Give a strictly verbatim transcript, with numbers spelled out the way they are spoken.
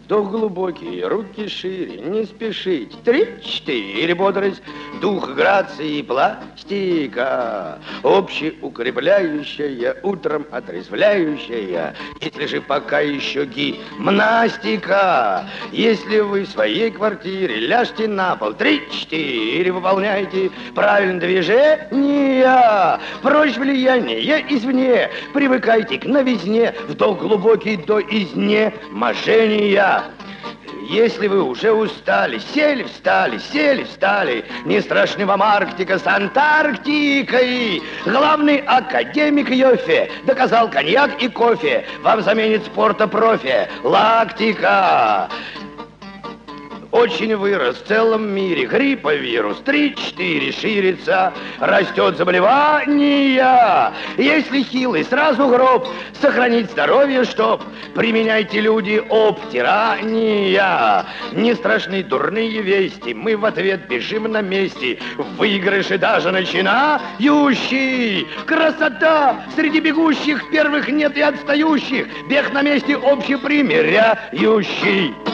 Вдох глубокий, руки шире, не спешить. Три-четыре, бодрость, дух, грации и пластика. Общеукрепляющая, утром отрезвляющая. Если же пока еще гимнастика. Если вы в своей квартире ляжьте на пол. Три-четыре, выполняйте правильное движение. Прочь влияние извне. Привыкайте к новизне. Вдох глубокий до изнеможения. Если вы уже устали, сели, встали, сели, встали, не страшны вам Арктика с Антарктикой. Главный академик Йоффе доказал коньяк и кофе вам заменит спорта профи. Лактика. Очень вырос в целом мире грипповирус. Три-четыре ширится, растет заболевание. Если хилый, сразу гроб. Сохранить здоровье, чтоб. Применяйте, люди, обтирания. Не страшны дурные вести. Мы в ответ бежим на месте. В выигрыше даже начинающий. Красота! Среди бегущих первых нет и отстающих. Бег на месте общепримиряющий.